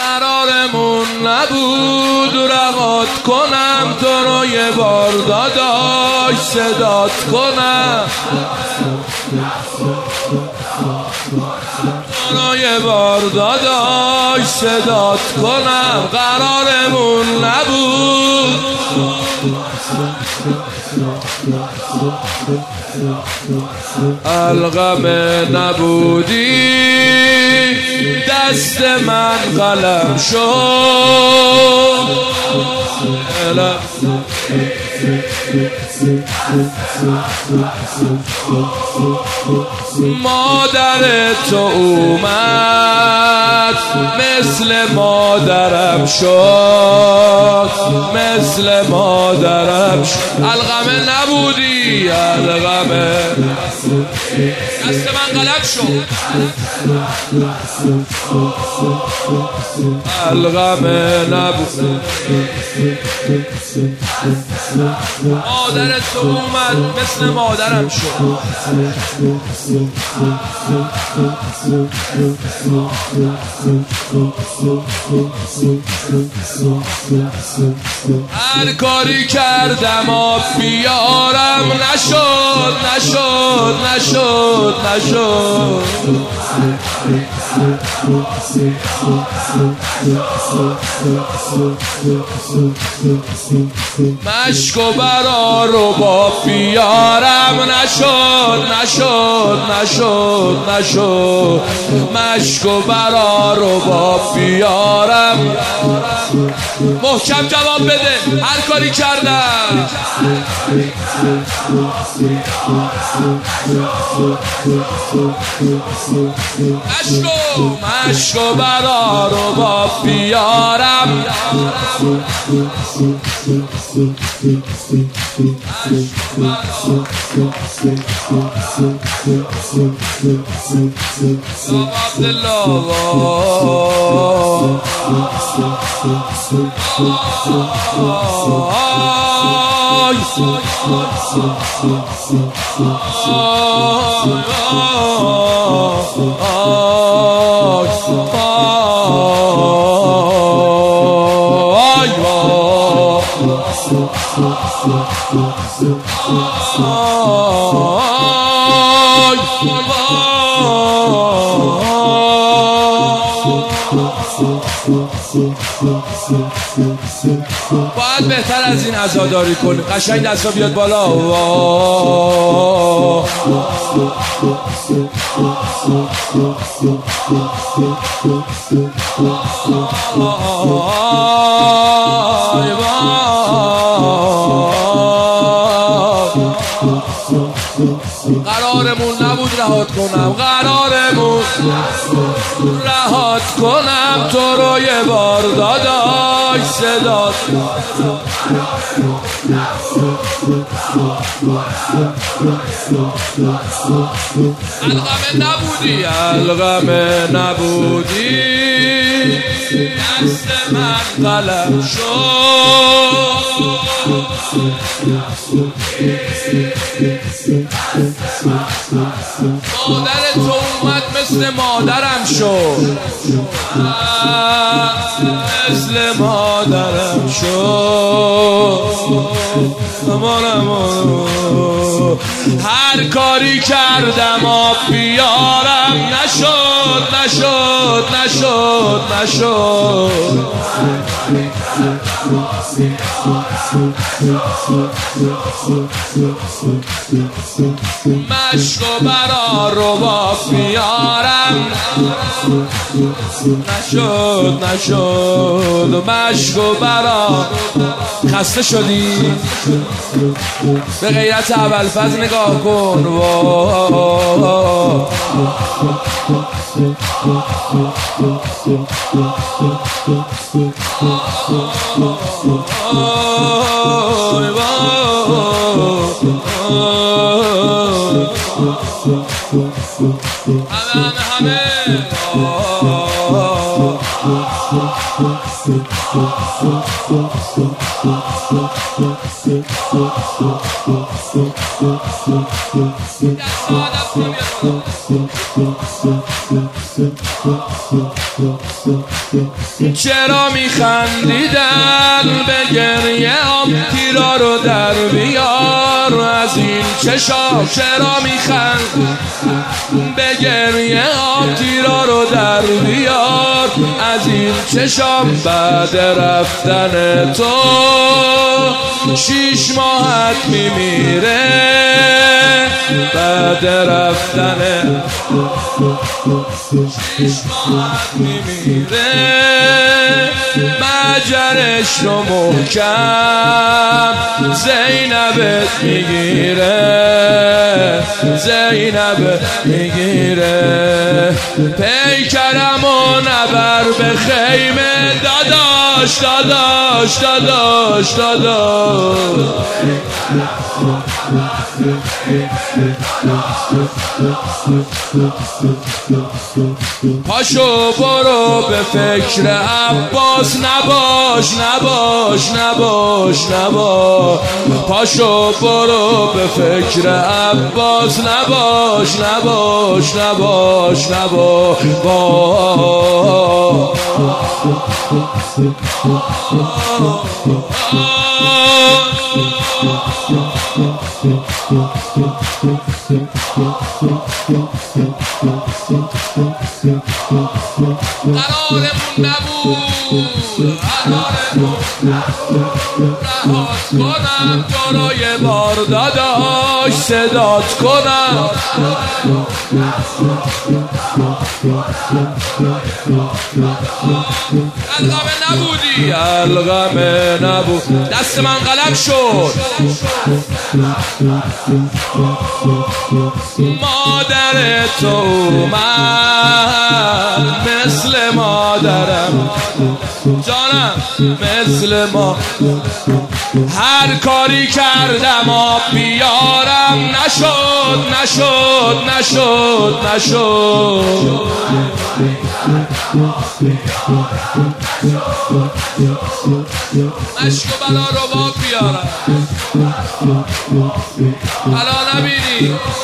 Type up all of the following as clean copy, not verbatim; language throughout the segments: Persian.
قرارمون نبود رهات کنم تو رو یه بار داداش صدات کنم تو رو یه بار داداش صدات کنم قرارمون نبود الغم نبودی دست من قلم شد مادر تو اومد مثل مادرم شد مثل مادرم شد الغم نبودی الغم دست من قلم شد الغم نبودی مادر تو اومد مثل مادرم شد هر کاری کردم آب بیارم نشد نشد نشد نشد مشک و برا رو با بیارم نشد نشد نشد نشد مشک و برا رو با بیارم محکم جواب بده هر کاری کردم مشک و برا رو با بیارم باید بهتر از این عزاداری کنیم قشنگ دستا بیاد بالا قرارمون نبود رهات کنم قرارمون رهات کنم تو رو یه بار داداش صدات الغم نبودی الغم نبودی دست من قلم شد مادر تو اومد مثل مادرم شد مثل مادرم شد هر کاری کردم آب بیارم نشد نشد نشد نشد مشک و برا رو با بیارم نشد نشد مشک و برا خسته شدی به غیرت ابوالفضل نگاه کن همه چرا میخندیدن به گریه آم تیرا رو در بیار از این چشام چرا میخند به گریه آم تیرا رو در بیار از این چشام بعد رفتن تو 6 ماهت میمیره بعد رفتن 6 ماهت میمیره مجرش رو محکم زینبت میگیره زینبت میگیره پیکرم و نبر به خیمه داداش داداش داداش داداش پاشو برو به فکر عباس نباش نباش نباش نباش پاشو برو به فکر عباس نباش نباش نباش نباش قرارمون نبود رهات کنم تو رو یه بار داداش صدات کنم الغمه نبودی الغمه نبود دست من قلم شد مادر تو من مثل مادرم جانم مثل ما هر کاری کردم آب بیارم نشد نشد نشد نشد عشق و بلا رو باب بیارم بلا نبینی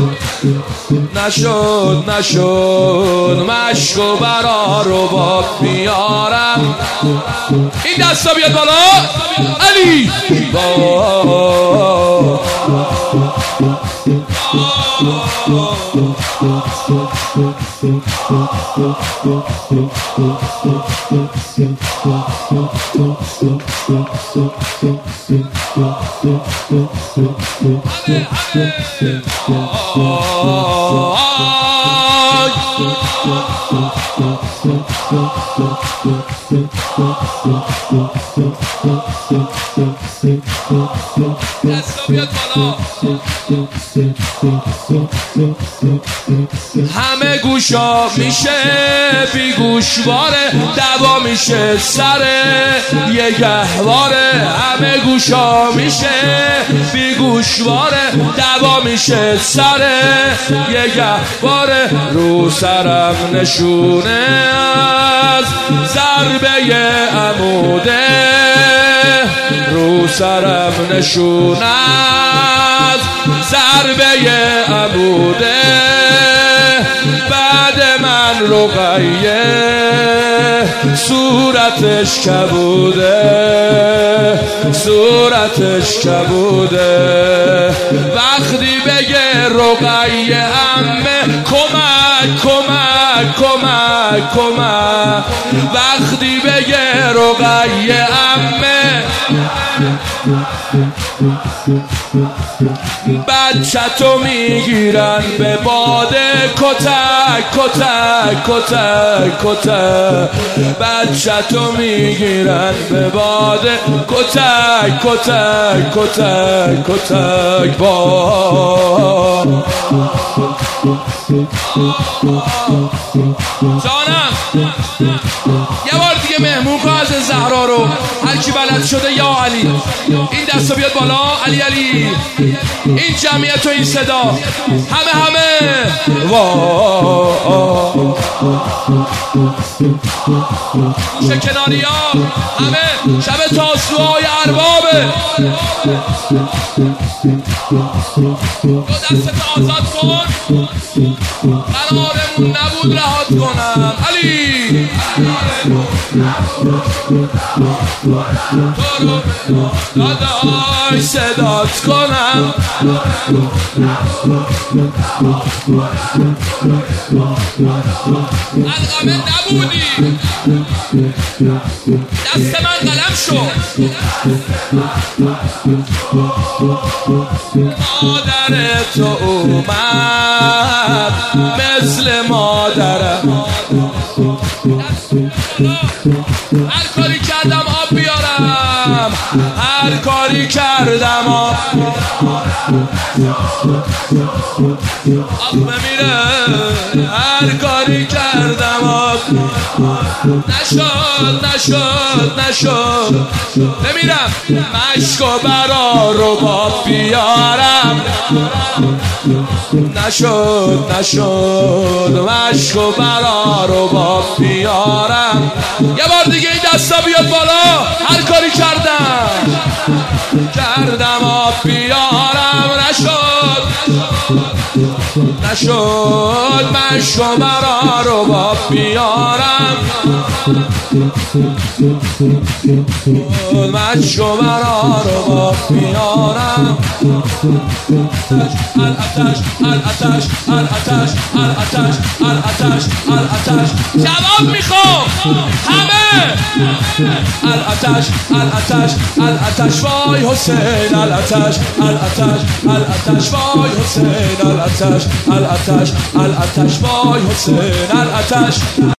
نشد نشد مشک و برا رو باب بیارم این دستا بیاد بالا علی همه گوشا میشه بی گوشواره دوا میشه سر یه گهواره همه گوشا میشه بی گوشواره دوا میشه سر یه گهواره رو سرم نشونه از ضربه عموده رو سرم نشونه از ضربه عموده بعد من رقیه صورتش کبوده صورتش کبوده وقتی بگه رقیه عمه کمک کمک کمک کمک وقتی بگه رقیه عمه بچه تو میگیرن به باده کتک کتک کتک کتک بچه تو میگیرن به باده کتک کتک کتک کتک با جانم یه بار دیگه مهمون کن از زهرا رو، هر کی بلد شده یا علی این دستو بیاد بالا. علی علی این جمعیت و این صدا همه گوشه کناری ها همه شب تاسوهای اربابه. دو دستت آزاد کن، قرارمون نبود رهات کنم. علی تو رو داداش صدات کنم، القمه نبودی دست من قلم شد. مادر تو اومد مثل مادرم، هر کاری کردم آب بیارم، هر کاری کردم آب بمیره، هر کاری کردم آب نشد بمیرم. مشک و برا رو باب بیارم، نشد مشک و برا رو باب بیارم. یه بار دیگه این دستا بیاد بالا، هر کاری کردم آب بیارم، نشد مشک و برا رو باب بیارم، مشک و برا رو باب بیارم. الاتش جواب میخوام همه. الاتش وای حسین، الاتش وای حسین، الاتش وای حسین، الاتش